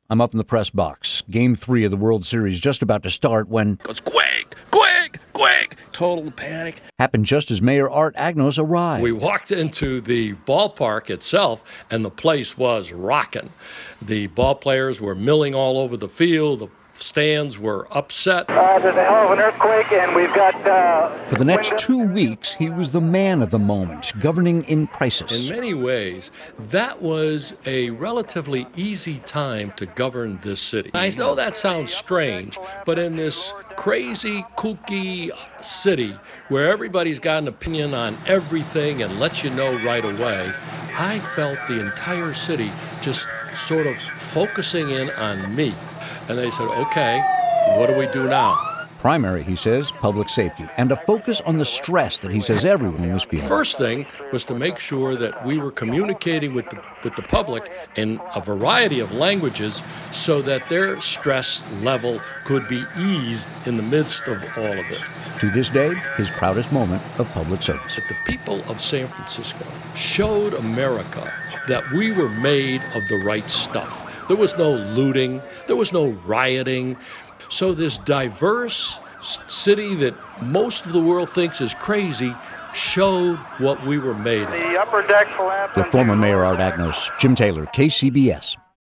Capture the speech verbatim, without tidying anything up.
I'm up in the press box. Game three of the World Series just about to start when it goes quick, quick, quick. Total panic. Happened just as Mayor Art Agnos arrived. We walked into the ballpark itself, and the place was rocking. The ball players were milling all over the field. The stands were upset. Uh, there's a hell of an earthquake, and we've got... Uh, For the next two weeks, he was the man of the moment, governing in crisis. In many ways, that was a relatively easy time to govern this city. I know that sounds strange, but in this crazy, kooky city where everybody's got an opinion on everything and lets you know right away, I felt the entire city just sort of focusing in on me. And they said, okay, what do we do now? Primary, he says, public safety, and a focus on the stress that he says everyone was feeling. First thing was to make sure that we were communicating with the, with the public in a variety of languages so that their stress level could be eased in the midst of all of it. To this day, his proudest moment of public service. That the people of San Francisco showed America that we were made of the right stuff. There was no looting. There was no rioting. So this diverse city that most of the world thinks is crazy showed what we were made of. The upper deck collapsed. With former Mayor Art Agnos, Jim Taylor, K C B S.